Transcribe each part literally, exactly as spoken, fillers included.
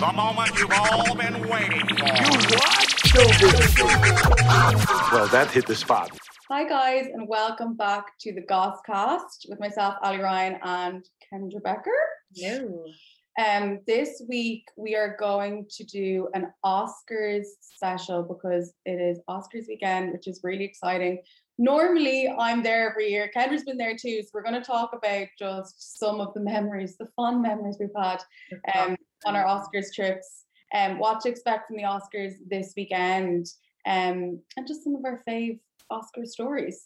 The moment you've all been waiting for. You what? Well, that hit the spot. Hi guys, and welcome back to the Gosscast with myself, Ali Ryan, and Kendra Becker. Hello. Um, this week we are going to do an Oscars special because it is Oscars weekend, which is really exciting. Normally I'm there every year. Kendra's been there too, so we're going to talk about just some of the memories, the fun memories we've had um, on our Oscars trips, and um, what to expect from the Oscars this weekend, um, and just some of our fave Oscar stories.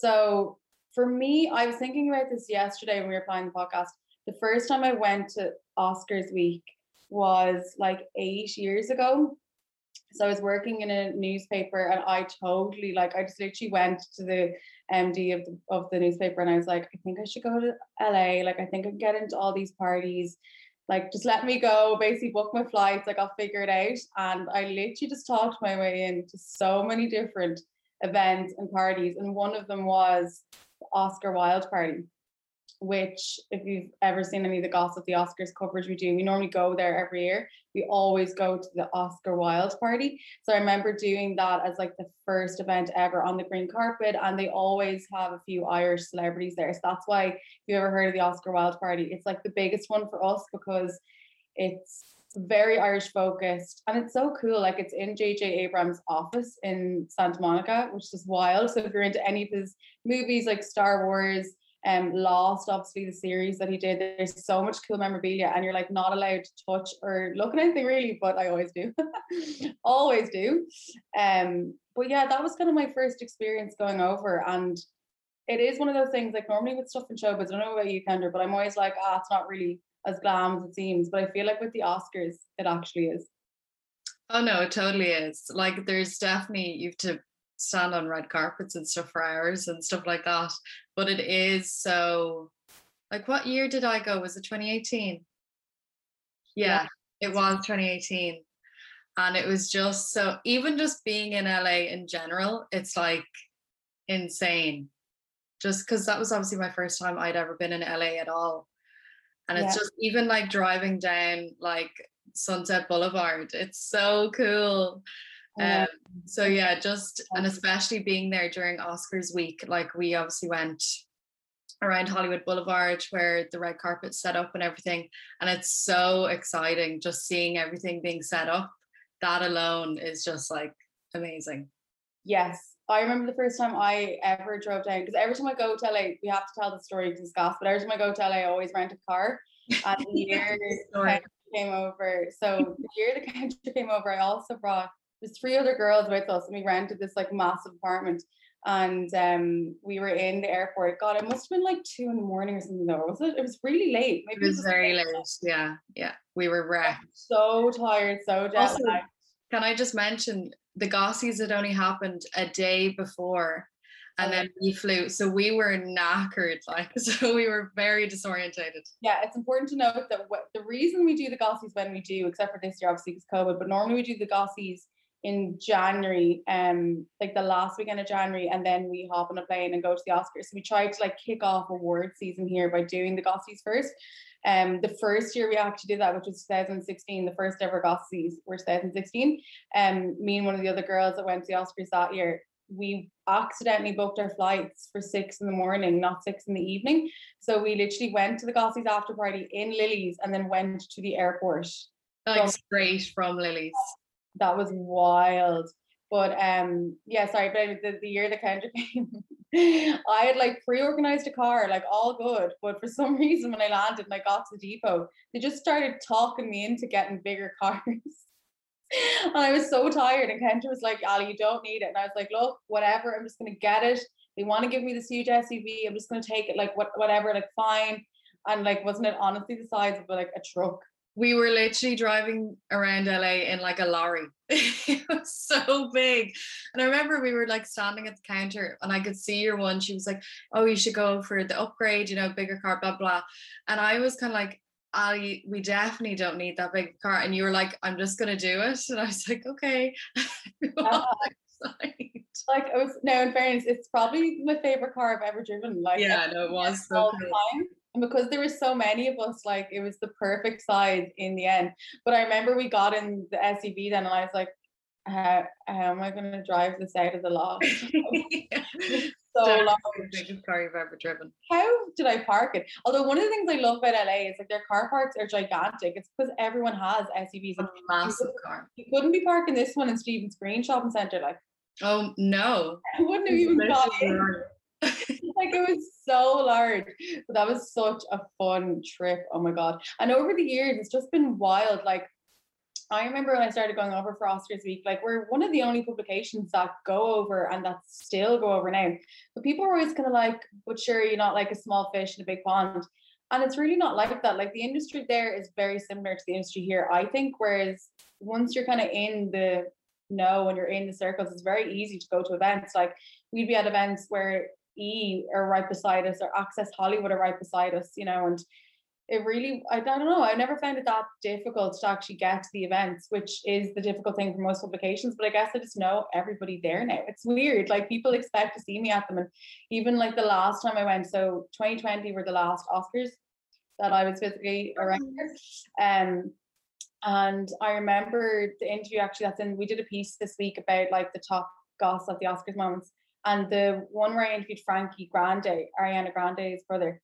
So for me, I was thinking about this yesterday when we were planning the podcast. The first time I went to Oscars week was like eight years ago. So I was working in a newspaper, and I totally like I just literally went to the M D of the of the newspaper, and I was like, I think I should go to L A. Like I think I can get into all these parties. Like just let me go, basically book my flights, like I'll figure it out. And I literally just talked my way into so many different events and parties, and one of them was the Oscar Wilde party, which if you've ever seen any of the Gossip, the Oscars coverage we do, we normally go there every year. We always go to the Oscar Wilde party. So I remember doing that as like the first event ever on the green carpet, and they always have a few Irish celebrities there. So that's why, if you ever heard of the Oscar Wilde party, it's like the biggest one for us because it's very Irish focused, and it's so cool. Like it's in J J Abrams' office in Santa Monica, which is wild. So if you're into any of his movies like Star Wars, um, Lost, obviously the series that he did, there's so much cool memorabilia, and you're like not allowed to touch or look at anything really, but I always do, always do. Um, but yeah, that was kind of my first experience going over, and it is one of those things. Like normally with stuff in showbiz, I don't know about you, Kendra, but I'm always like, ah, it's not really as glam as it seems. But I feel like with the Oscars, it actually is. Oh no, it totally is. Like there's definitely, you have to stand on red carpets and stuff for hours and stuff like that. But it is so, like what year did I go? Was it twenty eighteen? Yeah, yeah. It was twenty eighteen. And it was just so, even just being in L A in general, it's like insane. Just because that was obviously my first time I'd ever been in L A at all. And it's yeah. just even like driving down like Sunset Boulevard, it's so cool. Um, so yeah, just, and especially being there during Oscars week, like we obviously went around Hollywood Boulevard where the red carpet's set up and everything. And it's so exciting just seeing everything being set up. That alone is just like amazing. Yes. I remember the first time I ever drove down, because every time I go to L A, we have to tell the story because it's gas, but every time I go to L A, I always rent a car. And the year the Kendra came over, so the year the Kendra came over, I also brought, there's three other girls with us, and we rented this like massive apartment. And um, we were in the airport. God, it must have been like two in the morning or something though, was it? It was really late. Maybe it was, it was very late. late. Yeah, yeah. We were wrecked. So tired, so jet lagged. Can I just mention, the Gossies had only happened a day before, and oh. then we flew, so we were knackered, like, so we were very disorientated. Yeah, it's important to note that what, the reason we do the Gossies when we do, except for this year obviously because COVID, but normally we do the Gossies in January, um, like the last weekend of January, and then we hop on a plane and go to the Oscars. So we tried to like kick off award season here by doing the Gossies first. Um, the first year we actually did that, which was two thousand sixteen, the first ever Gossies were two thousand sixteen. Um, me and one of the other girls that went to the Oscars that year, we accidentally booked our flights for six in the morning, not six in the evening. So we literally went to the Gossies after party in Lily's and then went to the airport. Like from, straight from Lily's. That was wild. But um, yeah, sorry, but the, the year the Kendra came, I had like pre-organized a car, like all good. But for some reason, when I landed and I got to the depot, they just started talking me into getting bigger cars. And I was so tired. And Kendra was like, Ali, you don't need it. And I was like, look, whatever, I'm just going to get it. They want to give me this huge S U V. I'm just going to take it, like what, whatever, like fine. And like, wasn't it honestly the size of like a truck? We were literally driving around L A in like a lorry. It was so big. And I remember we were like standing at the counter and I could see your one. She was like, oh, you should go for the upgrade, you know, bigger car, blah, blah. And I was kind of like, Ali, we definitely don't need that big car. And you were like, I'm just going to do it. And I was like, okay. Uh, like, I was, no, in fairness, it's probably my favorite car I've ever driven. Like, yeah, no, it was so cool. And because there were so many of us, like it was the perfect size in the end. But I remember we got in the S U V then, and I was like, how, how am I going to drive this out of the lot? So Definitely long. the biggest car you've ever driven. How did I park it? Although one of the things I love about L A is like their car parks are gigantic. It's because everyone has S U Vs. A Like, massive you, car. you couldn't be parking this one in Stephen's Green Shopping Centre. Like, Oh no. I wouldn't have even got in. Literally. Like it was so large. But that was such a fun trip. Oh my God. And over the years, it's just been wild. Like, I remember when I started going over for Oscars Week, like we're one of the only publications that go over and that still go over now. But people are always kind of like, but sure, you're not like a small fish in a big pond. And it's really not like that. Like the industry there is very similar to the industry here, I think. Whereas once you're kind of in the know and you're in the circles, it's very easy to go to events. Like we'd be at events where E are right beside us or Access Hollywood are right beside us, you know, and it really, I don't know, I never found it that difficult to actually get to the events, which is the difficult thing for most publications. But I guess I just know everybody there now. It's weird. Like people expect to see me at them. And even like the last time I went, so twenty twenty were the last Oscars that I was physically around. Um, and I remember the interview actually that's in, we did a piece this week about like the top goss at the Oscars moments. And the one where I interviewed Frankie Grande, Ariana Grande's brother,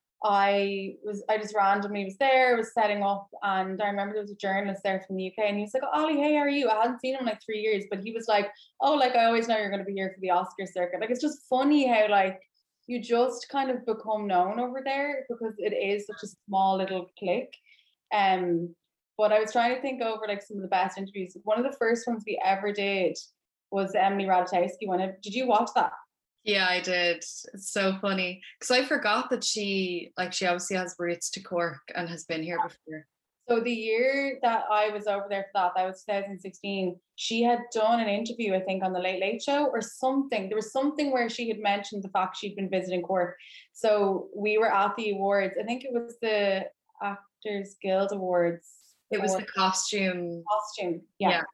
I was, I just randomly was there, was setting up, and I remember there was a journalist there from the U K, and he was like, oh, Ollie, hey, how are you? I hadn't seen him in like three years, but he was like, oh, like, I always know you're going to be here for the Oscar circuit. Like, it's just funny how, like, you just kind of become known over there because it is such a small little clique. Um, but I was trying to think over, like, some of the best interviews. One of the first ones we ever did was the Emily Ratajkowski one. Did you watch that? Yeah, I did. It's so funny because I forgot that she, like, she obviously has roots to Cork and has been here before. So the year that I was over there for that, that was twenty sixteen, she had done an interview, I think, on the Late Late Show or something. There was something where she had mentioned the fact she'd been visiting Cork. So we were at the awards. I think it was the Actors Guild Awards. It was the costume. Costume, yeah. yeah.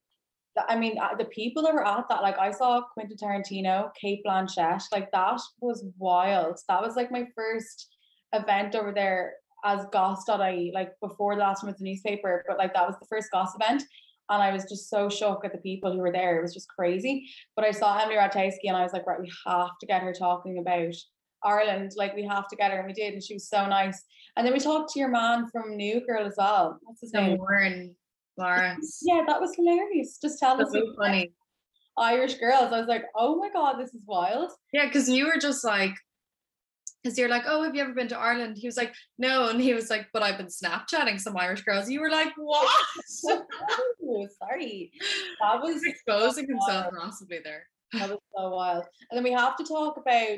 I mean, the people that were at that, like I saw Quentin Tarantino, Cate Blanchett, like that was wild. That was like my first event over there as goss dot I E, like before the last one was the newspaper, but like that was the first goss event. And I was just so shocked at the people who were there. It was just crazy. But I saw Emily Ratajkowski and I was like, right, we have to get her talking about Ireland. Like we have to get her, and we did. And she was so nice. And then we talked to your man from New Girl as well. What's his name? Warren. Lawrence. Yeah, that was hilarious. Just tell us so funny. Irish girls. I was like, oh my God, this is wild. Yeah, because you were just like, because you're like, oh, have you ever been to Ireland? He was like, no. And he was like, but I've been Snapchatting some Irish girls. You were like, what? Oh, sorry. That was exposing so himself massively there. That was so wild. And then we have to talk about,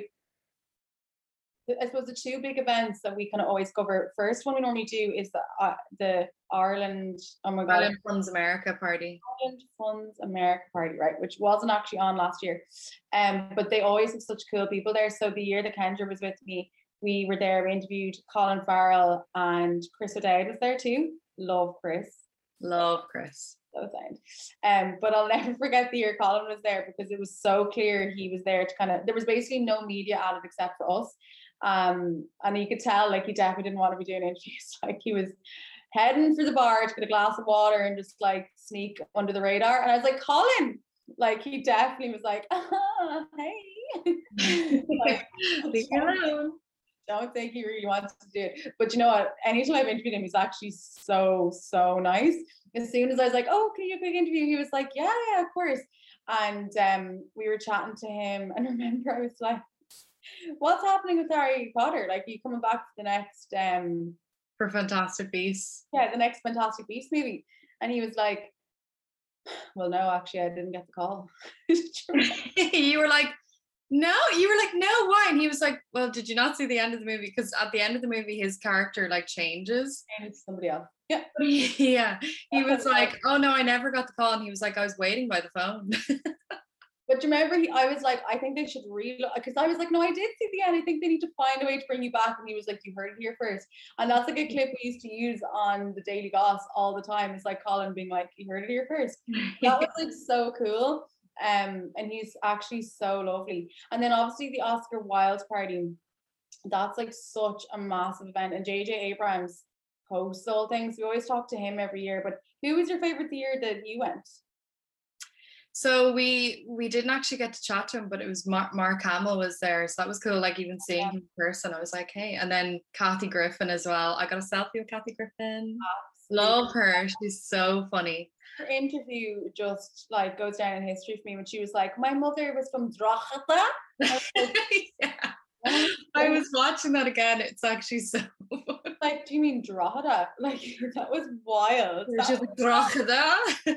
I suppose, the two big events that we kind of always cover. First one we normally do is the uh, the Ireland, oh my God. Ireland Funds America party. Ireland Funds America party, right, which wasn't actually on last year. Um, but they always have such cool people there. So the year that Kendra was with me, we were there, we interviewed Colin Farrell and Chris O'Dowd was there too. Love Chris. Love Chris. So sound. Um, but I'll never forget the year Colin was there because it was so clear he was there to kind of, there was basically no media added except for us. Um, and you could tell like he definitely didn't want to be doing interviews. Like he was heading for the bar to get a glass of water and just like sneak under the radar. And I was like, Colin, like he definitely was like, ah, hey. Like, leave me alone. Don't think he really wants to do it. But you know what? Anytime I've interviewed him, he's actually so, so nice. As soon as I was like, oh, can you do a quick interview? He was like, yeah, yeah, of course. And um, we were chatting to him. And I remember I was like, what's happening with Harry Potter? Like, are you coming back for the next um for Fantastic Beasts? Yeah, the next Fantastic Beasts movie. And he was like, well, no, actually, I didn't get the call. You were like, no, you were like, no, why? And he was like, well, did you not see the end of the movie? Because at the end of the movie, his character like changes. And it's somebody else. Yeah. Yeah. He was like, oh no, I never got the call. And he was like, I was waiting by the phone. But you remember, he, I was like, I think they should reload, because I was like, no, I did see the end. I think they need to find a way to bring you back. And he was like, you heard it here first. And that's like a clip we used to use on the Daily Goss all the time. It's like Colin being like, you heard it here first. That was like so cool. Um, and he's actually so lovely. And then obviously the Oscar Wilde party. That's like such a massive event. And J J Abrams hosts all things. We always talk to him every year. But who was your favorite the year that you went? So we we didn't actually get to chat to him, but it was Mark, Mark Hamill was there, so that was cool. Like even seeing Yeah. him in person, I was like, hey. And then Kathy Griffin as well. I got a selfie with Kathy Griffin. Absolutely. Love her. She's so funny. Her interview just like goes down in history for me when she was like, my mother was from Drogheda. Yeah. I was watching that again. It's actually so funny. Like, do you mean Drogheda? Like, that was wild. She's That like, Drogheda.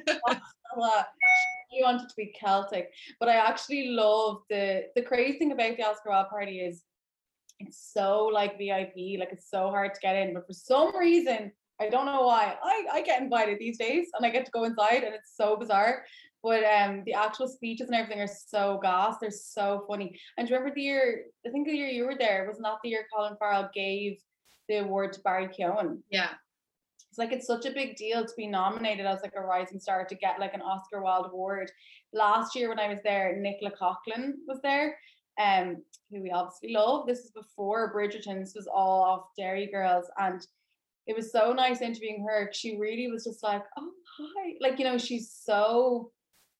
was, you wanted to be Celtic. But I actually love the the crazy thing about the Oscar Wilde party is it's so like V I P, like it's so hard to get in. But for some reason, I don't know why, I, I get invited these days and I get to go inside and it's so bizarre. But um, the actual speeches and everything are so gas. They're so funny. And do you remember the year, I think the year you were there, was not the year Colin Farrell gave the award to Barry Keoghan? Yeah. It's like it's such a big deal to be nominated as like a rising star to get like an Oscar Wilde award. Last year when I was there, Nicola Coughlan was there, um, who we obviously love. This is before Bridgerton. This was all off Derry Girls, and it was so nice interviewing her. She really was just like, oh hi, like you know, she's so,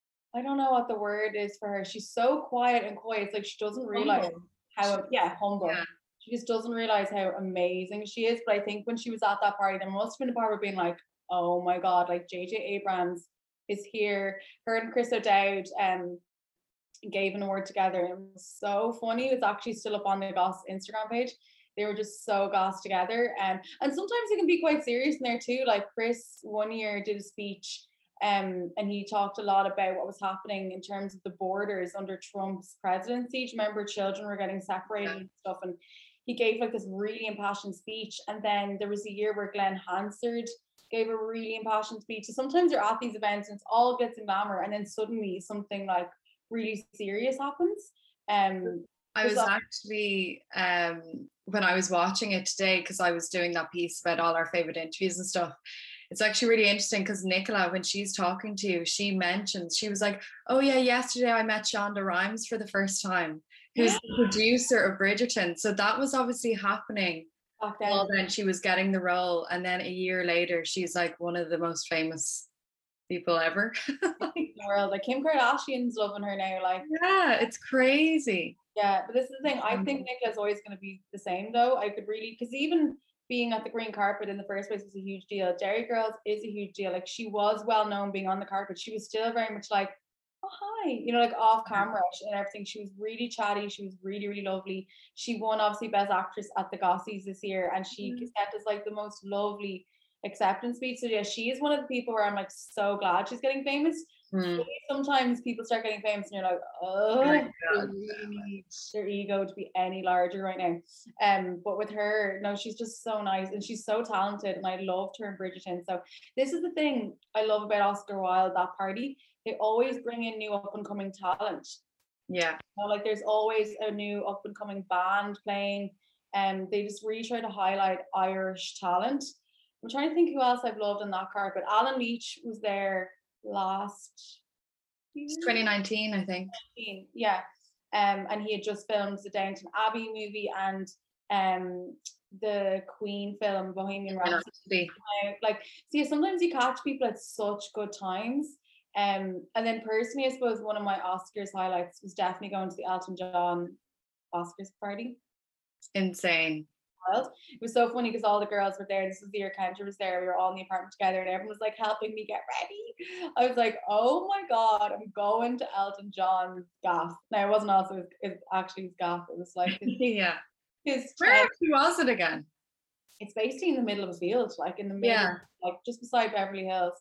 I don't know what the word is for her. She's so quiet and quiet. It's like she doesn't realize Humble. how yeah humble. Yeah. She just doesn't realize how amazing she is. But I think when she was at that party, there must have been a part of being like, oh my God, like J J Abrams is here. Her and Chris O'Dowd um gave an award together. It was so funny. It's actually still up on the Goss Instagram page. They were just so goss together. Um, and sometimes it can be quite serious in there too. Like Chris one year did a speech um, and he talked a lot about what was happening in terms of the borders under Trump's presidency. Do you remember children were getting separated and stuff? And he gave like this really impassioned speech. And then there was a year where Glenn Hansard gave a really impassioned speech. So sometimes you're at these events and it's all glitz and glamour, and then suddenly something like really serious happens. Um, I was actually um when I was watching it today, because I was doing that piece about all our favorite interviews and stuff. It's actually really interesting because Nicola, when she's talking to you, she mentions, she was like, oh yeah, yesterday I met Shonda Rhimes for the first time, who's the producer of Bridgerton. So that was obviously happening. Well, then she was getting the role, and then a year later, she's like one of the most famous people ever in the world. Like Kim Kardashian's loving her now. Like, yeah, it's crazy. Yeah, but this is the thing. I think Nicola's always going to be the same, though. I could really, because even being at the green carpet in the first place was a huge deal. Derry Girls is a huge deal. Like she was well known being on the carpet. She was still very much like, oh hi, you know, like off camera and everything. She was really chatty. She was really, really lovely. She won obviously Best Actress at the Gossies this year, and she mm-hmm. sent us like the most lovely acceptance speech. So yeah, she is one of the people where I'm like so glad she's getting famous. Mm. Sometimes people start getting famous and you're like, oh, they really need their ego to be any larger right now. Um, but with her, no, she's just so nice and she's so talented, and I loved her in Bridgerton. So this is the thing I love about Oscar Wilde, that party. They always bring in new up and coming talent. Yeah. You know, like there's always a new up and coming band playing, and um, they just really try to highlight Irish talent. I'm trying to think who else I've loved on that carpet. Alan Leach was there last twenty nineteen, I think. Yeah. Um, and he had just filmed the Downton Abbey movie and um the Queen film Bohemian Rhapsody. Like, see, sometimes you catch people at such good times. Um, and then personally, I suppose one of my Oscars highlights was definitely going to the Elton John Oscars party. Insane. It was so funny because all the girls were there. This was the year Kendra was there. We were all in the apartment together, and everyone was like helping me get ready. I was like, oh my God, I'm going to Elton John's gaff. Now, it wasn't also his, his, actually his gaff. It was like his, yeah. His Where actually was it again? It's basically in the middle of a field, like in the middle, yeah. like just beside Beverly Hills.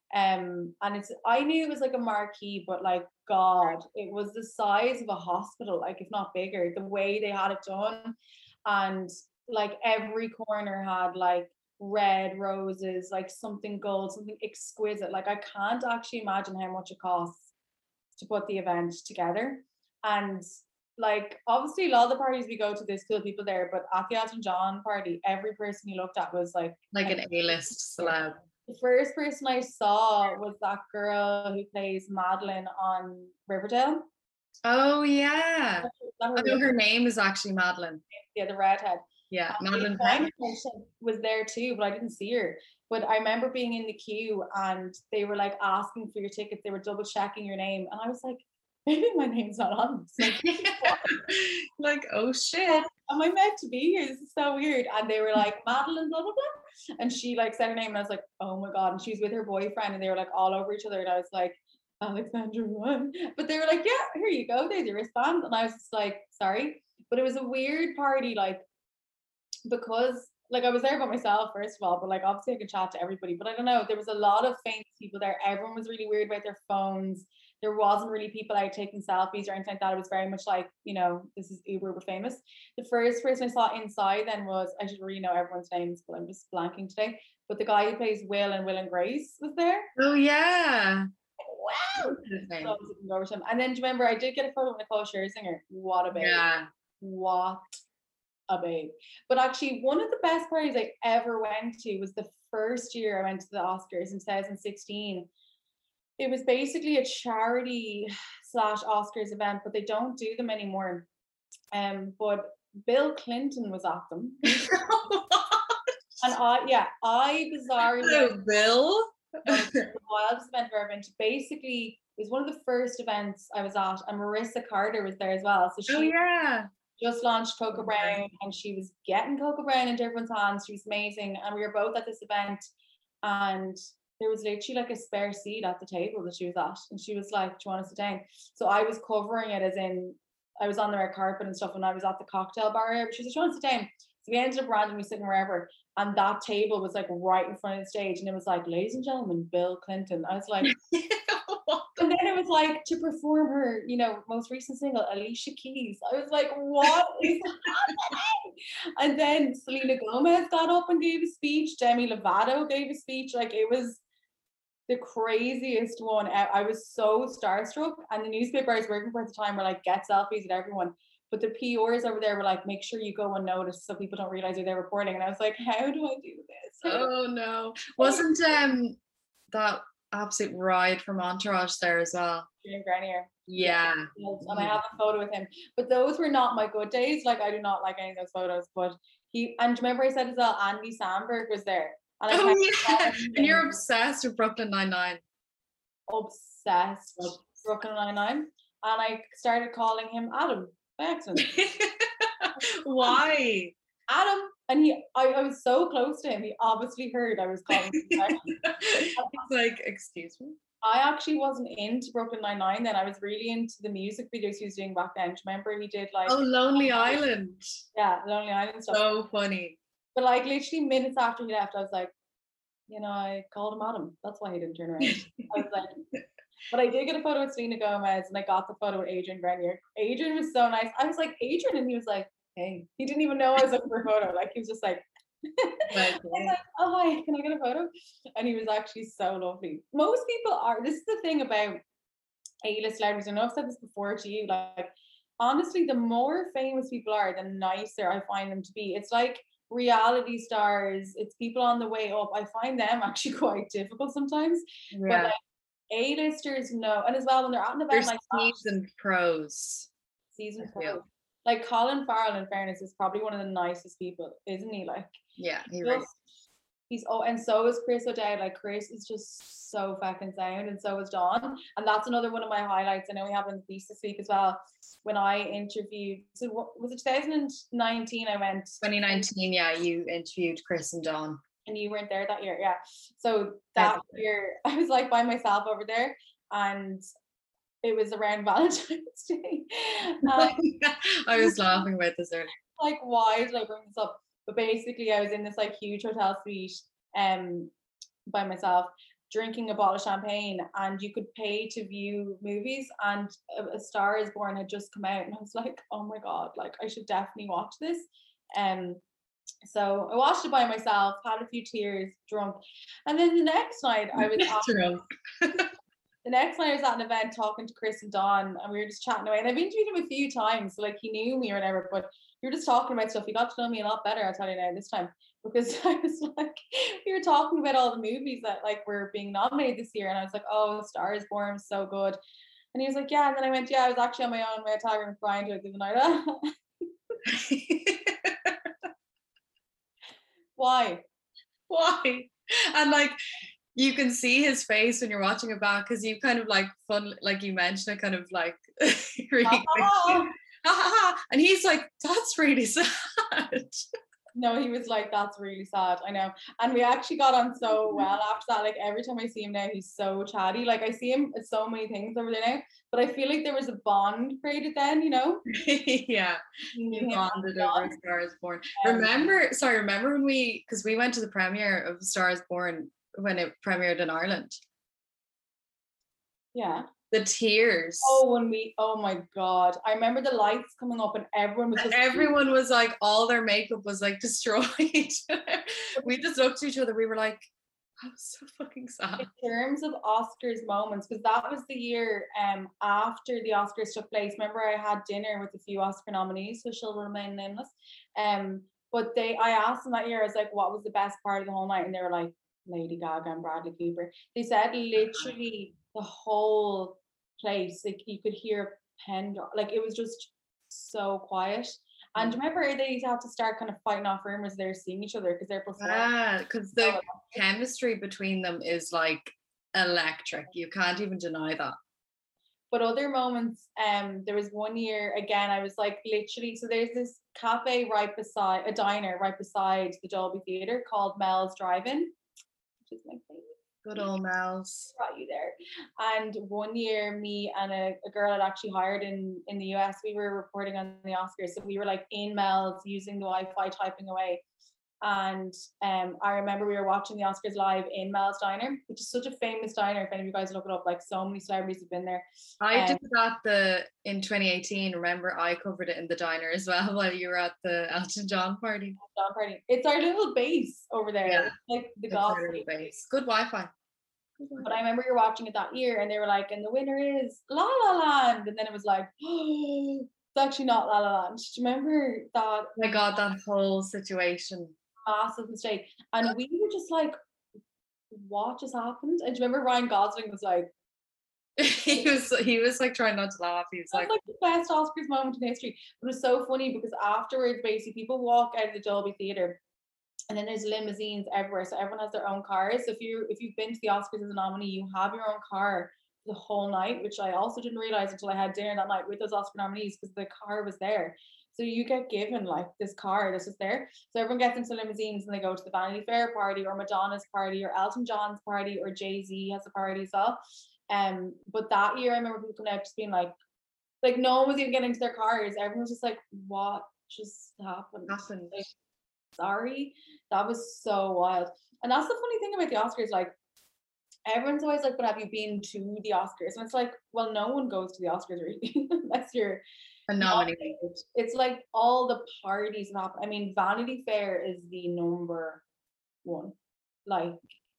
Um, and it's, I knew it was like a marquee, but like, God, it was the size of a hospital, like if not bigger, the way they had it done. And like every corner had like red roses, like something gold, something exquisite. Like I can't actually imagine how much it costs to put the event together. And like obviously a lot of the parties we go to, there's cool people there, but at the Elton John party, every person you looked at was like like an A-list celeb. The first person I saw was that girl who plays Madeline on Riverdale. Oh yeah. that I her know real her name is actually Madeline. yeah, the redhead. Yeah, And Madeline Diana Pennant. was there too, but I didn't see her. But I remember being in the queue and they were like asking for your tickets. They were double checking your name, and I was like, maybe my name's not on this. Like, Like, oh shit. am I meant to be here? This is so weird. And they were like, Madeline, blah blah blah, and she like said her name, and I was like, oh my god. And she was with her boyfriend, and they were like all over each other, and I was like, Alexandra one. But they were like, yeah, here you go. There's your wristband, and I was just like, sorry. But it was a weird party, like because like I was there by myself first of all, but like obviously I could chat to everybody. But I don't know, there was a lot of famous people there. Everyone was really weird about their phones. There wasn't really people out taking selfies or anything like that. It was very much like, you know, this is uber uber famous. The first person I saw inside then was, I should really know everyone's names, but I'm just blanking today. But the guy who plays Will and Will and Grace was there. Oh yeah. Wow. His name. So I was looking over to him. And then do you remember I did get a photo with Nicole Scherzinger? What a babe. Yeah. What a babe. But actually, one of the best parties I ever went to was the first year I went to the Oscars in twenty sixteen. It was basically a charity slash Oscars event, but they don't do them anymore. Um, but Bill Clinton was at them. And I, yeah, I bizarrely Hello, Bill. the wildest event I've ever been to. Basically, it was one of the first events I was at, and Marissa Carter was there as well. So she Oh yeah. just launched Cocoa Okay. Brown, and she was getting Cocoa Brown into everyone's hands. She was amazing, and we were both at this event, and there was literally like a spare seat at the table that she was at, and she was like, "Do you want to sit down?" So I was covering it, as in I was on the red carpet and stuff, and I was at the cocktail bar area. But she was like, "Do you want to sit down?" So we ended up randomly sitting wherever, and that table was like right in front of the stage, and it was like, "Ladies and gentlemen, Bill Clinton." I was like, and then it was like to perform her, you know, most recent single, Alicia Keys. I was like, what is happening? And then Selena Gomez got up and gave a speech. Demi Lovato gave a speech. Like it was the craziest one. I was so starstruck. And the newspaper I was working for at the time were like, get selfies with everyone. But the P Rs over there were like, make sure you go unnoticed so people don't realize who they're reporting. And I was like, how do I do this? Oh no. Wasn't um that absolute ride from Entourage there as well? Jim Grenier. Yeah. Yes, and I have a photo with him. But those were not my good days. Like I do not like any of those photos. But he, and do you remember I said as well, Andy Samberg was there. And I Oh kept yeah. calling And you're him obsessed with Brooklyn Nine-Nine. obsessed with Brooklyn Nine-Nine. And I started calling him Adam by accident. Why? Adam. And he, I, I was so close to him. He obviously heard I was calling him. It's like, excuse me. I actually wasn't into Brooklyn Nine-Nine then. I was really into the music videos he was doing back then. Do you remember he did like, Oh, Lonely Island. yeah, Lonely Island stuff. So funny. But like literally minutes after he left, I was like, you know, I called him Adam. That's why he didn't turn around. I was like, but I did get a photo with Selena Gomez, and I got the photo with Adrian Grenier. Adrian was so nice. I was like, Adrian, and he was like, hey. He didn't even know I was looking for a photo. Like he was just like, Like, I was like, oh hi, can I get a photo? And he was actually so lovely. Most people are. This is the thing about A-list celebrities. I know I've said this before to you. Like honestly, the more famous people are, the nicer I find them to be. It's like reality stars. It's people on the way up. I find them actually quite difficult sometimes. yeah. But like A-listers know, and as well when they're at an event There's like that, seasoned pros. season I feel. four. Like Colin Farrell, in fairness, is probably one of the nicest people, isn't he? Like Yeah, he just, really. he's oh, and so is Chris O'Dowd. Like Chris is just so fucking sound, and so is Dawn. And that's another one of my highlights. I know we have in the piece this week as well. When I interviewed, so what was it twenty nineteen? I went twenty nineteen, yeah, you interviewed Chris and Dawn. and you weren't there that year, yeah. So that year, I was like by myself over there, and it was around Valentine's Day. Um, I was laughing about this earlier. like, why did I bring this up? But basically, I was in this like huge hotel suite, um, by myself, drinking a bottle of champagne, and you could pay to view movies. And A, a Star Is Born had just come out, and I was like, oh my god, like I should definitely watch this. Um, so I watched it by myself, had a few tears, drunk, and then the next night I was at, Drunk. the next night I was at an event talking to Chris and Dawn, and we were just chatting away. And I've interviewed him a few times, so like he knew me or whatever, but we were just talking about stuff. He got to know me a lot better, I'll tell you now this time, because I was like, we were talking about all the movies that like were being nominated this year, and I was like, oh, Star Is Born was so good. And he was like, yeah. And then I went, yeah, I was actually on my own way Tiger with Brian to it the other night. Why? Why? And like you can see his face when you're watching it back because you kind of like fun, like you mentioned it, kind of like really and he's like, that's really sad. No, he was like, that's really sad. I know. And we actually got on so well after that. Like every time I see him now, he's so chatty. Like I see him at so many things over there now, but I feel like there was a bond created then, you know? Yeah. You bonded over A Star Is Born. Um, remember, sorry, remember when we, because we went to the premiere of A Star Is Born when it premiered in Ireland? Yeah. The tears. Oh, when we, oh my God. I remember the lights coming up and everyone was just. Everyone was like, all their makeup was like destroyed. We just looked at each other. We were like, I was so fucking sad. In terms of Oscars moments, because that was the year um after the Oscars took place. Remember, I had dinner with a few Oscar nominees, who shall remain nameless. Um, but they, I asked them that year, I was like, what was the best part of the whole night? And they were like, Lady Gaga and Bradley Cooper. They said literally the whole place, like you could hear a pen drop, like it was just so quiet. And remember they had to start kind of fighting off rumors they're seeing each other because they're plus yeah, because the oh, chemistry between them is like electric. You can't even deny that. But other moments, um, there was one year again, I was like literally, so there's this cafe right beside, a diner right beside the Dolby Theatre called Mel's Drive-In, which is my favorite. Good old Mel's. Brought you there. And one year, me and a, a girl I'd actually hired in, in the U S, we were reporting on the Oscars. So we were like in Mel's using the Wi-Fi, typing away. And um, I remember we were watching the Oscars live in Mel's Diner, which is such a famous diner. If any of you guys look it up, like so many celebrities have been there. I um, did that the in twenty eighteen. Remember, I covered it in the diner as well while you were at the Elton John party. John party. It's our little base over there. Yeah, it's like the golf base. Good Wi-Fi. But I remember you were watching it that year, and they were like, "And the winner is La La Land," and then it was like, "Oh, it's actually not La La Land." Do you remember that? Oh my God, that whole situation. Massive mistake. And we were just like, what just happened? And do you remember Ryan Gosling was like, he was he was like trying not to laugh. He was like, like the best Oscars moment in history. But it was so funny because afterwards, basically, people walk out of the Dolby Theatre, and then there's limousines everywhere. So everyone has their own cars. So if you if you've been to the Oscars as a nominee, you have your own car the whole night, which I also didn't realize until I had dinner that night with those Oscar nominees because the car was there. So you get given like this car that's just there. So everyone gets into limousines and they go to the Vanity Fair party or Madonna's party or Elton John's party or Jay-Z has a party as well. Um, but that year I remember people coming out just being like, like no one was even getting into their cars. Everyone was just like, what just happened? Happened. Like, sorry. That was so wild. And that's the funny thing about the Oscars, like everyone's always like, but have you been to the Oscars? And it's like, well, no one goes to the Oscars really unless you're a nominee. It's like all the parties that happen. I mean, Vanity Fair is the number one. Like,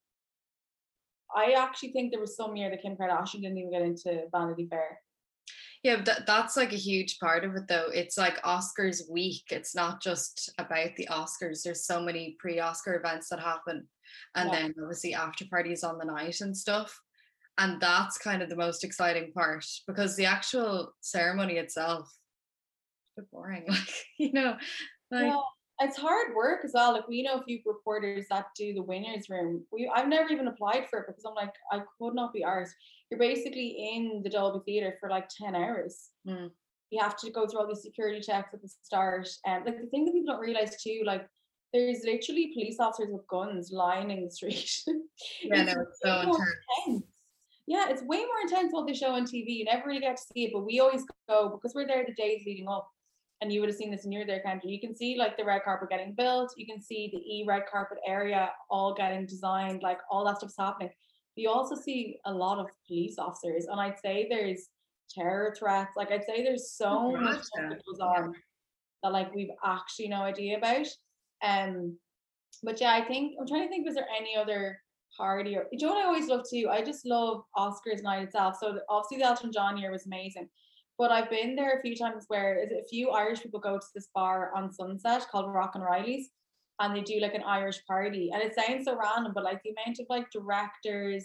I actually think there was some year that Kim Kardashian didn't even get into Vanity Fair. Yeah, but that, that's like a huge part of it though. It's like Oscars week. It's not just about the Oscars. There's so many pre-Oscar events that happen. And yeah. Then obviously after parties on the night and stuff. And that's kind of the most exciting part because the actual ceremony itself is a bit boring. Like, you know, like yeah, it's hard work as well. Like we know a few reporters that do the winners room. We I've never even applied for it because I'm like, I could not be arsed. You're basically in the Dolby Theatre for like ten hours. Mm. You have to go through all these security checks at the start. And like the thing that people don't realize too, like there's literally police officers with guns lining the street. Yeah, no, it's so intense. intense. Yeah, it's way more intense what they show on T V. You never really get to see it, but we always go because we're there the days leading up. And you would have seen this in your there country. You can see like the red carpet getting built. You can see the E red carpet area all getting designed, like all that stuff's happening. You also see a lot of police officers, and I'd say there's terror threats. Like I'd say there's so much stuff that goes on that like we've actually no idea about. Um, but yeah, I think I'm trying to think. Was there any other party or? Do you know what I always love too? I just love Oscars night itself. So obviously the Elton John year was amazing. But I've been there a few times where a few Irish people go to this bar on Sunset called Rock and Riley's, and they do like an Irish party. And it sounds so random, but like the amount of like directors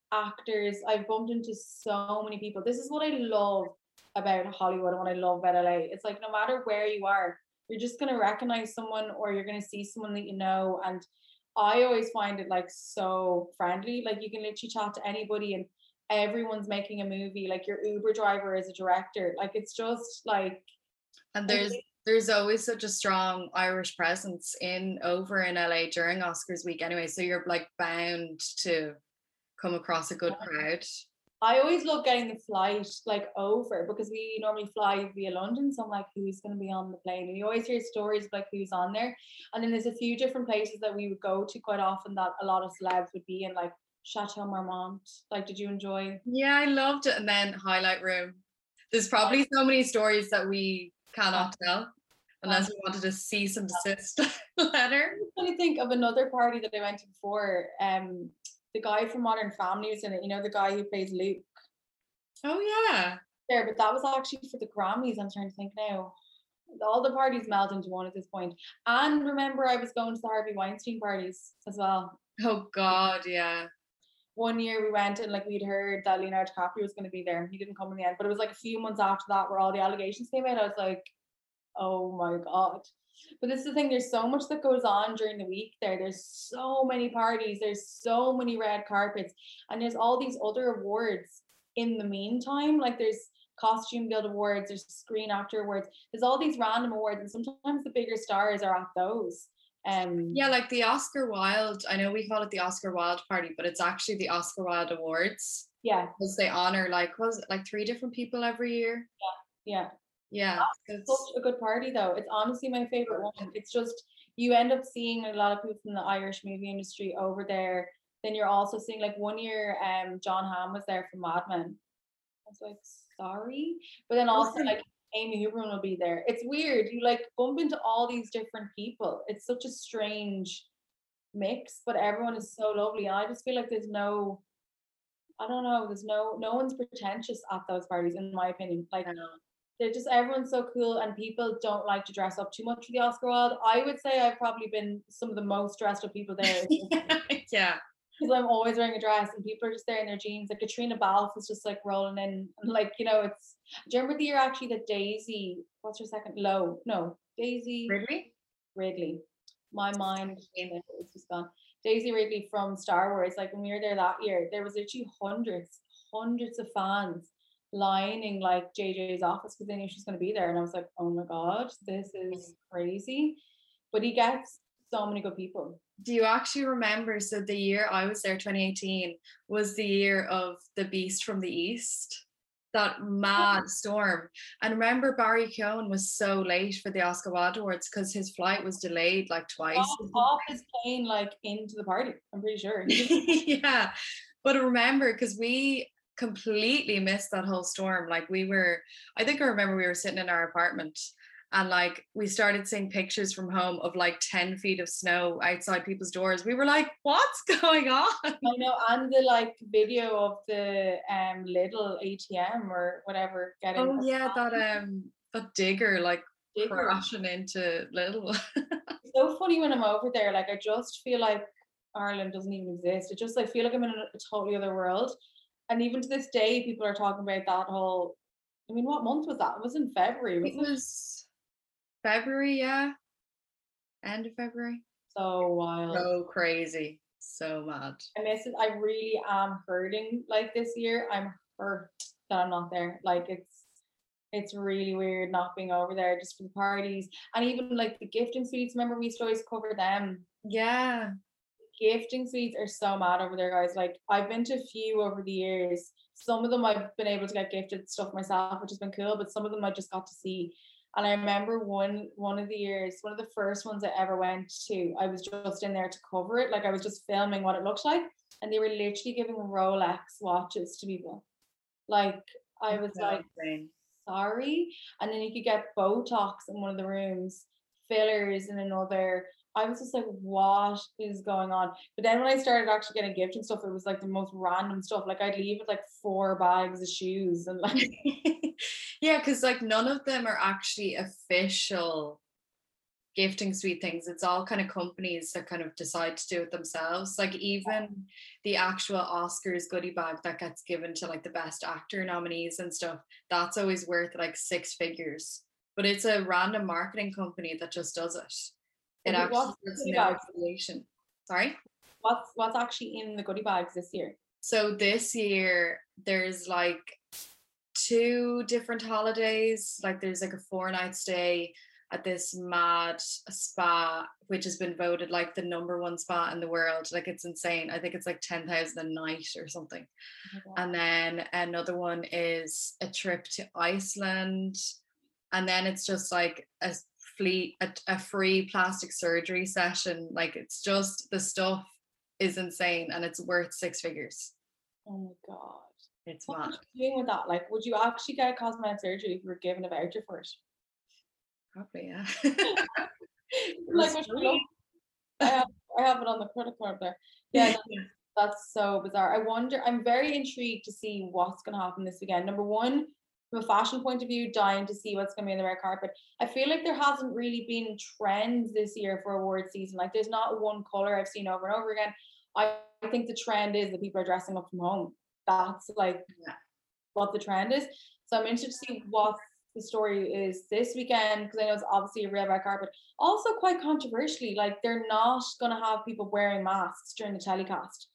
actors. I've bumped into so many people. This is what I love about Hollywood and what I love about L A. It's like no matter where you are, you're just gonna recognize someone or you're gonna see someone that you know. And I always find it like so friendly. Like you can literally chat to anybody and everyone's making a movie. Like your Uber driver is a director. Like it's just like And there's there's always such a strong Irish presence in over in L A during Oscars week anyway. So you're like bound to come across a good crowd. I always love getting the flight like over because we normally fly via London. So I'm like, who's going to be on the plane? And you always hear stories of like who's on there. And then there's a few different places that we would go to quite often that a lot of celebs would be in, like Chateau Marmont. Like, did you enjoy? Yeah, I loved it. And then Highlight Room. There's probably so many stories that we cannot tell unless we wanted a cease and desist letter. I'm trying to think of another party that I went to before. Um, the guy from Modern Family was in it. You know, the guy who plays Luke. Oh yeah. There, but that was actually for the Grammys. I'm trying to think now. All the parties meld into one at this point. And remember, I was going to the Harvey Weinstein parties as well. Oh God, yeah. One year we went and like we'd heard that Leonardo DiCaprio was going to be there. He didn't come in the end, but it was like a few months after that where all the allegations came out. I was like, oh my God. But this is the thing, there's so much that goes on during the week there. There's so many parties, there's so many red carpets, and there's all these other awards in the meantime. Like there's Costume Guild Awards, there's Screen Actor Awards, there's all these random awards, and sometimes the bigger stars are at those. Um, yeah, like the Oscar Wilde, I know we call it the Oscar Wilde party, but it's actually the Oscar Wilde Awards. Yeah. Because they honor like, was it like three different people every year? Yeah. Yeah. Yeah. It's such a good party though. It's honestly my favorite one. It's just, you end up seeing a lot of people from the Irish movie industry over there. Then you're also seeing like one year, um, John Hamm was there from Mad Men. I was like, sorry. But then also like Amy Huberman will be there. It's weird. You like bump into all these different people. It's such a strange mix, but everyone is so lovely. And I just feel like there's no, I don't know, there's no, no one's pretentious at those parties, in my opinion. Like, they're just, everyone's so cool, and people don't like to dress up too much for the Oscar Wilde. I would say I've probably been some of the most dressed up people there. Yeah. Because I'm always wearing a dress and people are just there in their jeans. Like Katrina Balfe is just like rolling in. And like, you know, it's, do you remember the year actually that Daisy, what's her second? Lowe. No, Daisy. Ridley? Ridley. My mind is just gone. Daisy Ridley from Star Wars. Like when we were there that year, there was literally hundreds, hundreds of fans lining like J J's office because they knew she was going to be there. And I was like, oh my God, this is crazy. But he gets so many good people. Do you actually remember? So the year I was there, twenty eighteen, was the year of The Beast from the East. That mad storm. And remember, Barry Keoghan was so late for the Oscar Wilde Awards because his flight was delayed like twice. Off, off his plane, like into the party, I'm pretty sure. Yeah. But remember, because we completely missed that whole storm. Like we were, I think I remember we were sitting in our apartment and like we started seeing pictures from home of like ten feet of snow outside people's doors. We were like, what's going on? I know, and the like video of the um little A T M or whatever getting. Oh yeah, that um that digger like digger. crashing into Little. It's so funny when I'm over there. Like I just feel like Ireland doesn't even exist. It just I feel like I'm in a totally other world. And even to this day, people are talking about that whole. I mean, what month was that? It was in February. Wasn't it was February, yeah, end of February. So wild. So crazy. So mad. I miss it. I really am hurting. Like this year, I'm hurt that I'm not there. Like it's, it's really weird not being over there just for the parties and even like the gifting suites. Remember, we used to always cover them. Yeah. Gifting suites are so mad over there, guys. Like I've been to a few over the years. Some of them I've been able to get gifted stuff myself, which has been cool, but some of them I just got to see. And I remember one one of the years, one of the first ones I ever went to, I was just in there to cover it. Like I was just filming what it looked like. And they were literally giving Rolex watches to people. Like I was like, sorry. And then you could get Botox in one of the rooms, fillers in another. I was just like, what is going on? But then when I started actually getting gifts and stuff, it was like the most random stuff. Like I'd leave with like four bags of shoes and like yeah, because like none of them are actually official gifting sweet things. It's all kind of companies that kind of decide to do it themselves. Like even the actual Oscars goodie bag that gets given to like the best actor nominees and stuff, that's always worth like six figures. But it's a random marketing company that just does it. It Okay, actually what's the has goodie no bags? affiliation. Sorry? What's what's actually in the goodie bags this year? So this year there's like two different holidays. Like there's like a four night stay at this mad spa, which has been voted like the number one spa in the world. Like it's insane. I think it's like ten thousand a night or something. Oh And then another one is a trip to Iceland. And then it's just like a fleet a, a free plastic surgery session. Like it's just the stuff is insane and it's worth six figures. Oh my god. It's What mad. would you do with that? Like, would you actually get cosmetic surgery if you were given a voucher for it? Probably, yeah. Like, what should look? I have, I have it on the credit card there. Yeah, that's, that's so bizarre. I wonder, I'm very intrigued to see what's going to happen this weekend. Number one, from a fashion point of view, dying to see what's going to be on the red carpet. I feel like there hasn't really been trends this year for award season. Like, there's not one color I've seen over and over again. I, I think the trend is that people are dressing up from home. That's like Yeah. what the trend is. So I'm interested to see what the story is this weekend, because I know it's obviously a real red carpet. Also quite controversially, like they're not going to have people wearing masks during the telecast,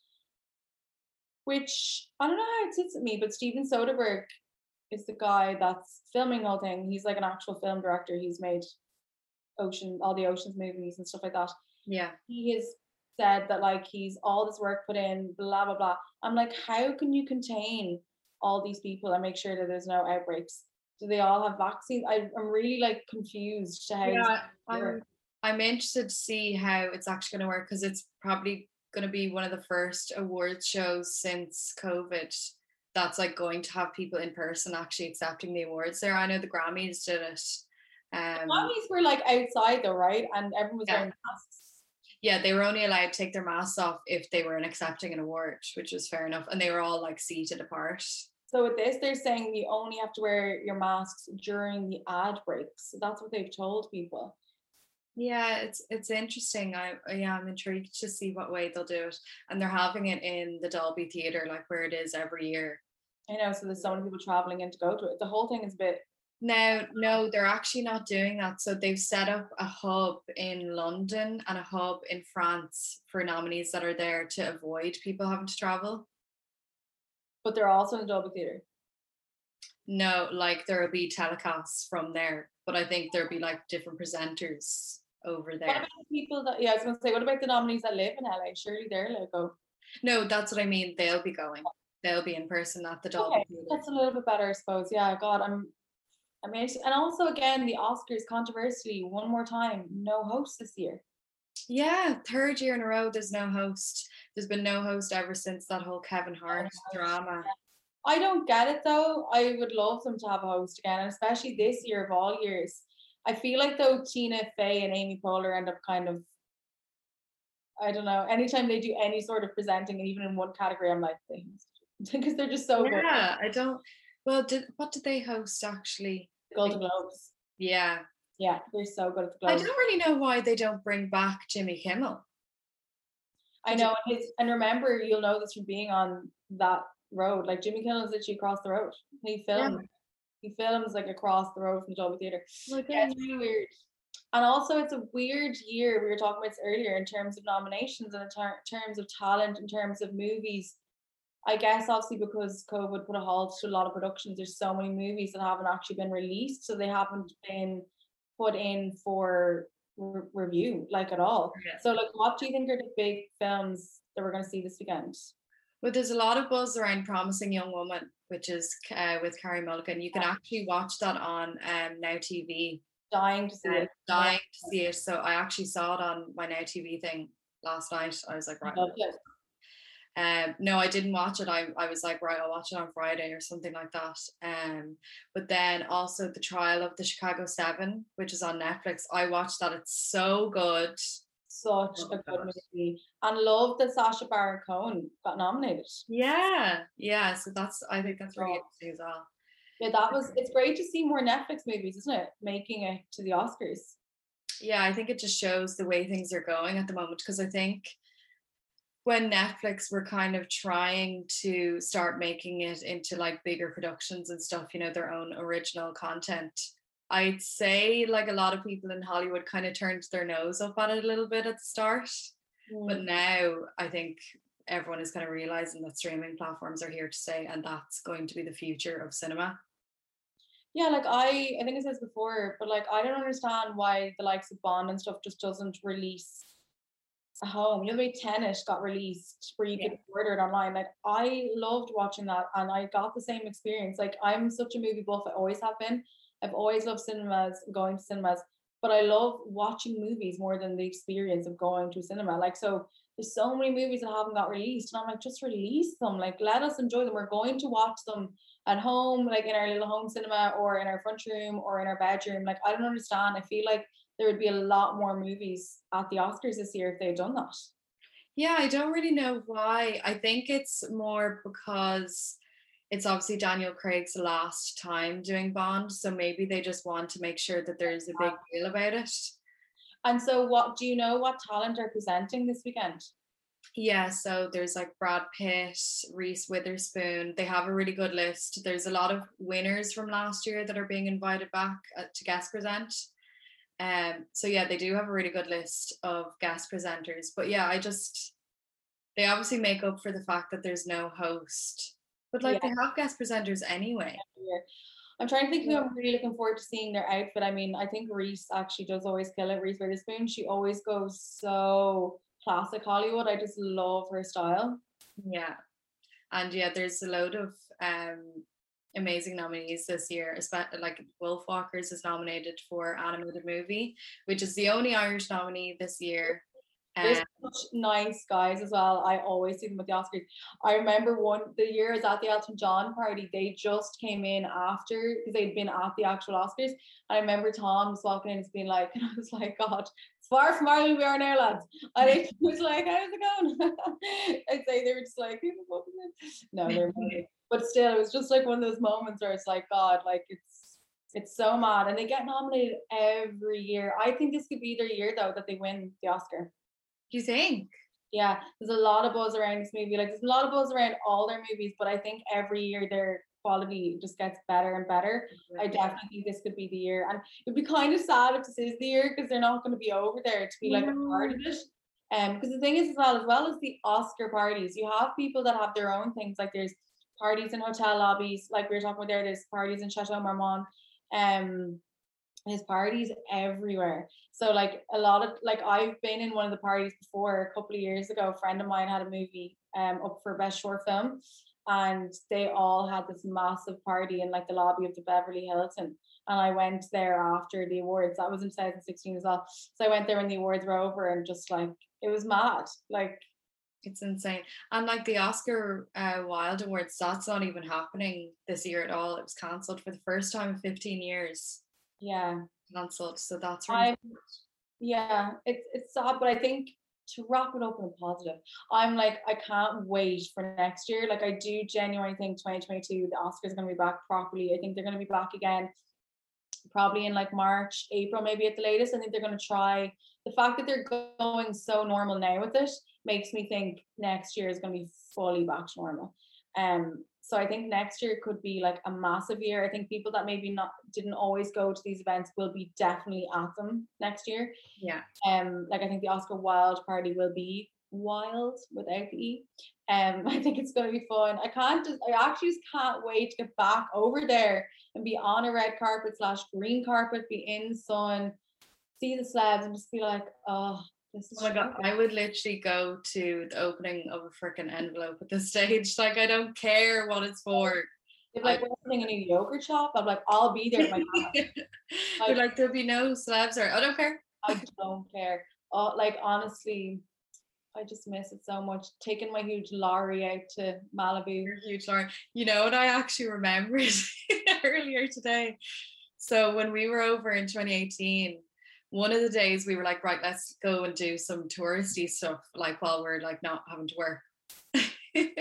which I don't know how it sits with me, but Steven Soderbergh is the guy that's filming the whole thing. He's like an actual film director. He's made Ocean, all the Oceans movies and stuff like that. Yeah. He has said that like he's all this work put in, blah, blah, blah. I'm like, how can you contain all these people and make sure that there's no outbreaks? Do they all have vaccines? I, I'm really like confused to how Yeah, I'm, I'm interested to see how it's actually going to work, because it's probably going to be one of the first awards shows since COVID that's like going to have people in person actually accepting the awards there. I know the Grammys did it. Um, the Grammys were like outside though, right? And everyone was Yeah. wearing masks. yeah, they were only allowed to take their masks off if they were accepting an award, which was fair enough. And they were all like seated apart. So with this, they're saying you only have to wear your masks during the ad breaks. So that's what they've told people. Yeah, it's it's interesting. I yeah, I'm intrigued to see what way they'll do it. And they're having it in the Dolby Theatre, like where it is every year. I know, so there's so many people traveling in to go to it. The whole thing is a bit. No, no, they're actually not doing that. So they've set up a hub in London and a hub in France for nominees that are there to avoid people having to travel. But they're also in the Dolby Theatre. No, like there will be telecasts from there, but I think there'll be like different presenters over What there. about the people that? Yeah, I was going to say, what about the nominees that live in L A? Surely they're allowed to go. No, that's what I mean. They'll be going. They'll be in person at the Dolby Okay, Theatre. that's a little bit better, I suppose. Yeah, God, I'm amazed. And also, again, the Oscars controversially, one more time, no host this year. Yeah, third year in a row, there's no host. There's been no host ever since that whole Kevin Hart drama. I don't get it though. I would love them to have a host again, and especially this year of all years. I feel like though Tina Fey and Amy Poehler end up kind of, I don't know, anytime they do any sort of presenting, and even in one category, I'm like, because they're just so good. Yeah, I don't. Well, did what did they host actually? Golden Globes. Yeah, Yeah, they're so good at the I Globes. don't really know why they don't bring back Jimmy Kimmel. I know, and his, and remember, you'll know this from being on that road. Like Jimmy Kimmel is literally across the road. He filmed. He films like across the road from the Dolby Theatre. Like, Yeah, it's really weird. And also, it's a weird year. We were talking about this earlier in terms of nominations and in ter- terms of talent, in terms of movies. I guess obviously because COVID put a halt to a lot of productions, there's so many movies that haven't actually been released, so they haven't been put in for re- review like at all. Yeah. So, like, what do you think are the big films that we're going to see this weekend? But there's a lot of buzz around Promising Young Woman, which is uh, with Carey Mulligan. You can actually watch that on um, Now T V. Dying to see Uh, it. dying to see it. So I actually saw it on my Now T V thing last night. I was like, right. Loved it. Um, no, I didn't watch it. I, I was like, right, I'll watch it on Friday or something like that. Um, but then also The Trial of the Chicago Seven, which is on Netflix. I watched that. It's so good. Such Oh a my good God. movie. And love that Sacha Baron Cohen got nominated. Yeah, yeah. So that's I think that's really Oh. interesting as well. Yeah, that was, it's great to see more Netflix movies, isn't it? Making it to the Oscars. Yeah, I think it just shows the way things are going at the moment, because I think when Netflix were kind of trying to start making it into like bigger productions and stuff, you know, their own original content, I'd say like a lot of people in Hollywood kind of turned their nose up at it a little bit at the start. But Mm. now I think everyone is kind of realizing that streaming platforms are here to stay, and that's going to be the future of cinema. Yeah, like I, I think I said this before, but like I don't understand why the likes of Bond and stuff just doesn't release at home. You know the way Tenet got released where you Yeah. could order it online. Like I loved watching that and I got the same experience. Like I'm such a movie buff, I always have been. I've always loved cinemas, going to cinemas, but I love watching movies more than the experience of going to a cinema. Like so there's so many movies that haven't got released. And I'm like, just release them. Like let us enjoy them. We're going to watch them at home, like in our little home cinema or in our front room or in our bedroom. Like I don't understand. I feel like there would be a lot more movies at the Oscars this year if they'd done that. Yeah, I don't really know why. I think it's more because it's obviously Daniel Craig's last time doing Bond, so maybe they just want to make sure that there's a big deal about it. And so what do you know what talent are presenting this weekend? Yeah, so there's like Brad Pitt, Reese Witherspoon. They have a really good list. There's a lot of winners from last year that are being invited back uh, to guest present. Um, so yeah, they do have a really good list of guest presenters. But yeah, I just they obviously make up for the fact that there's no host. But like Yeah. they have guest presenters anyway. I'm trying to think who Yeah. I'm really looking forward to seeing their outfit. I mean, I think Reese actually does always kill it. Reese Witherspoon. She always goes so classic Hollywood. I just love her style. Yeah. And yeah, there's a load of um amazing nominees this year. Especially like Wolfwalkers is nominated for animated movie, which is the only Irish nominee this year. There's Um, such nice guys as well. I always see them at the Oscars. I remember one the year I was at the Elton John party, they just came in after because they'd been at the actual Oscars. And I remember Tom was walking in and being like, and I was like, God, it's far from Ireland we are now, lads. And it was like, how's it going? I'd say they were just like, who the fuck is it? No, they're amazing. But still, it was just like one of those moments where it's like, God, like it's it's so mad. And they get nominated every year. I think this could be their year though that they win the Oscar. do you think? Yeah, there's a lot of buzz around this movie. Like there's a lot of buzz around all their movies, but I think every year their quality just gets better and better. I definitely think this could be the year. And it'd be kind of sad if this is the year because they're not going to be over there to be like a part of it. Um, because the thing is as well, as well as the Oscar parties, you have people that have their own things. Like there's parties in hotel lobbies, like we were talking about there, there's parties in Chateau Marmont. Um There's parties everywhere. So like a lot of like I've been in one of the parties before a couple of years ago. A friend of mine had a movie um up for best short film, and they all had this massive party in like the lobby of the Beverly Hilton. And I went there after the awards. That was in twenty sixteen as well. So I went there when the awards were over, and just like it was mad. Like It's insane. And like the Oscar uh, Wilde Awards, that's not even happening this year at all. It was cancelled for the first time in fifteen years. Yeah, Cancelled. So that's really yeah, it's it's sad, but I think to wrap it up in a positive, I'm like I can't wait for next year. Like I do genuinely think twenty twenty-two the Oscars are going to be back properly. I think they're going to be back again, probably in like March, April, maybe at the latest. I think they're going to try. The fact that they're going so normal now with it makes me think next year is going to be fully back to normal. Um, so I think next year could be like a massive year. I think people that maybe not didn't always go to these events will be definitely at them next year. Yeah. Um, like I think the Oscar Wilde party will be wild without the E. Um, I think it's going to be fun. I can't just, I actually just can't wait to get back over there and be on a red carpet slash green carpet, be in sun, see the celebs, and just be like, oh, this is. Oh my God, I would literally go to the opening of a freaking envelope at this stage. Like, I don't care what it's for. If like I, we're opening a new yogurt shop, I'm like, I'll be there. My like, like there'll be no celebs or I don't care. I don't care. Uh, like honestly, I just miss it so much. Taking my huge lorry out to Malibu. Your huge lorry. You know what I actually remembered earlier today? So when we were over in twenty eighteen, one of the days we were like, right, let's go and do some touristy stuff, like while we're like not having to work.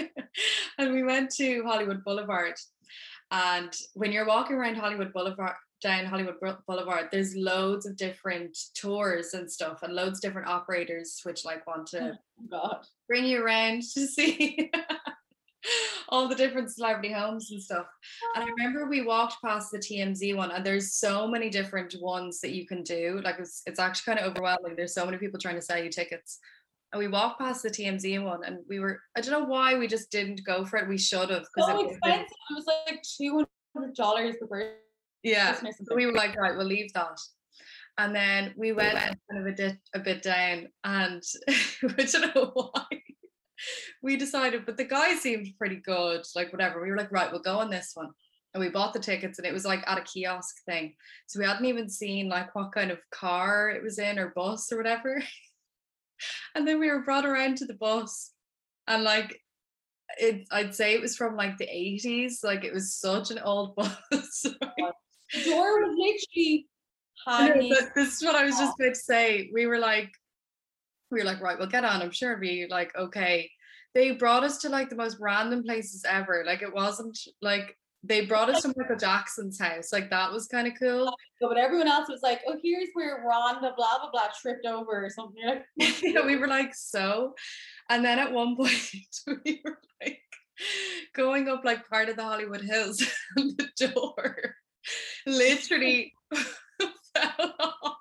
And we went to Hollywood Boulevard. And when you're walking around Hollywood Boulevard, down Hollywood Boulevard, there's loads of different tours and stuff, and loads of different operators which like want to Oh God. bring you around to see all the different celebrity homes and stuff. And I remember we walked past the T M Z one, and there's so many different ones that you can do. Like it's it's actually kind of overwhelming. There's so many people trying to sell you tickets. And we walked past the T M Z one, and we were, I don't know why we just didn't go for it. We should have. So it expensive. It was like two hundred dollars per person. Yeah. So we were like, right, we'll leave that. And then we went kind of a bit, a bit down, and I don't know why. We decided, but the guy seemed pretty good, like whatever. We were like, right, we'll go on this one. And we bought the tickets, and it was like at a kiosk thing. So we hadn't even seen like what kind of car it was in or bus or whatever. And then we were brought around to the bus, and like it, I'd say it was from like the eighties. Like it was such an old bus. Right? The door was literally hanging. This is what I was just about to say. We were like, we were like, right, we'll get on. I'm sure it'll be like okay. They brought us to like the most random places ever. Like it wasn't like they brought us to Michael Jackson's house. Like that was kind of cool. But everyone else was like, oh, here's where Rhonda blah blah blah tripped over or something. You're like, yeah, we were like so. And then at one point we were like going up like part of the Hollywood Hills, and the door literally fell off.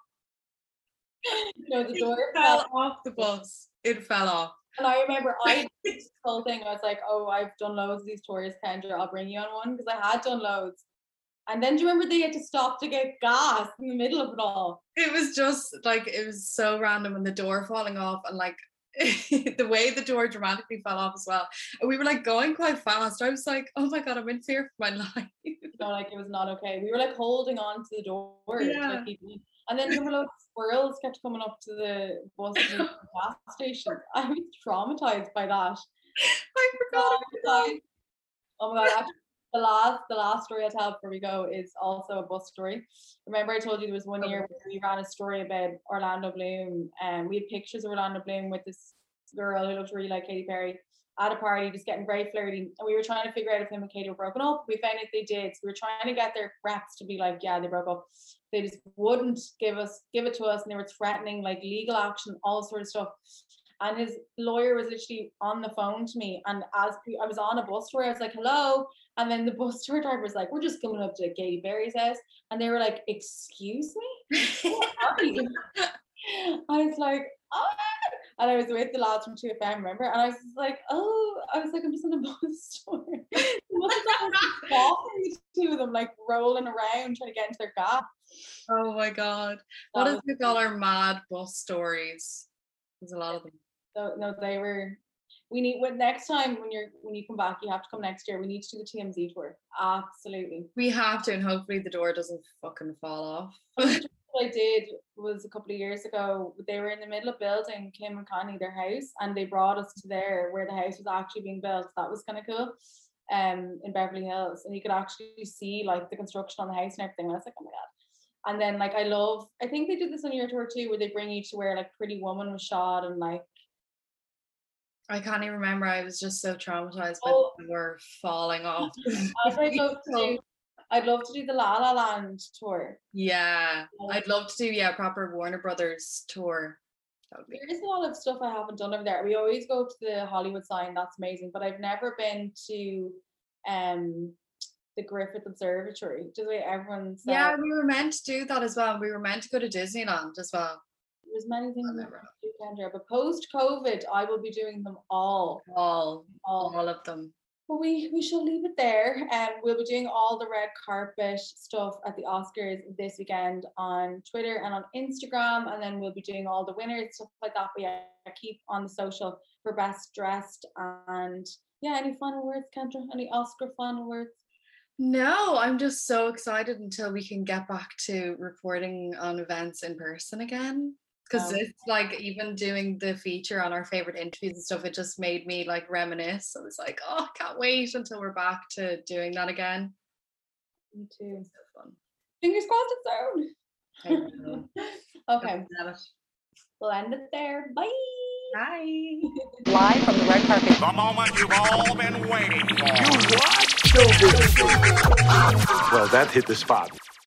No, the door it fell off the bus. It fell off. And I remember I did this whole thing. I was like, oh, I've done loads of these tours, Kendra. I'll bring you on one, because I had done loads. And then do you remember they had to stop to get gas in the middle of it all? It was just like, it was so random, and the door falling off, and like the way the door dramatically fell off as well. And we were like going quite fast. I was like, oh my God, I'm in fear for my life. No, like it was not okay. We were like holding on to the door. Yeah. To, like, keep it. And then there were loads of squirrels kept coming up to the bus and the gas station. I was traumatized by that. I forgot. Oh, oh my God! Actually, the last, the last story I'll tell before we go is also a bus story. Remember, I told you there was one year where we ran a story about Orlando Bloom, and we had pictures of Orlando Bloom with this girl who looked really like Katy Perry at a party, just getting very flirty. And we were trying to figure out if him and Katy were broken up. We found out they did. So we were trying to get their reps to be like, yeah, they broke up. They just wouldn't give us give it to us, and they were threatening like legal action, all sort of stuff. And his lawyer was literally on the phone to me, and as I was on a bus tour, I was like, hello, and then the bus tour driver was like, we're just coming up to Katy Perry's house, and they were like, excuse me? I was like, oh, and I was with the lads from two F M, remember? And I was just like, oh, I was like, I'm just on a bus tour. The two of them like rolling around trying to get into their car. Oh my God. What is with all our mad bus stories? There's a lot of them. So no, they were we need when next time when you're when you come back, you have to come next year. We need to do the T M Z tour. Absolutely. We have to, and hopefully the door doesn't fucking fall off. What I did was a couple of years ago, they were in the middle of building Kim and Connie their house, and they brought us to there where the house was actually being built. That was kind of cool. Um, in Beverly Hills, and you could actually see like the construction on the house and everything. And I was like, oh my God. And then like I love, I think they did this on your tour too, where they bring you to where like Pretty Woman was shot, and like I can't even remember. I was just so traumatized by oh, the door falling off. I'd love to do, I'd love to do the La La Land tour. Yeah, I'd love to do yeah proper Warner Brothers tour. That would be There is a lot of stuff I haven't done over there. We always go to the Hollywood sign. That's amazing, but I've never been to um the Griffith Observatory. Just the way everyone said. Yeah, we were meant to do that as well. We were meant to go to Disneyland as well. There's many things we can do, Kendra, but post-COVID, I will be doing them all. All, all, all of them. But we we shall leave it there, and we'll be doing all the red carpet stuff at the Oscars this weekend on Twitter and on Instagram, and then we'll be doing all the winners, stuff like that. But yeah, keep on the social for best dressed. And yeah, any final words, Kendra? Any Oscar final words? No, I'm just so excited until we can get back to reporting on events in person again. Because um, it's like even doing the feature on our favorite interviews and stuff, it just made me like reminisce. I was like, oh, I can't wait until we're back to doing that again. Me too. So fun. Fingers crossed it's soon. Okay. We'll end it there. Bye. Bye. Live from the red carpet. The moment you've all been waiting for. You what? Well, that hit the spot.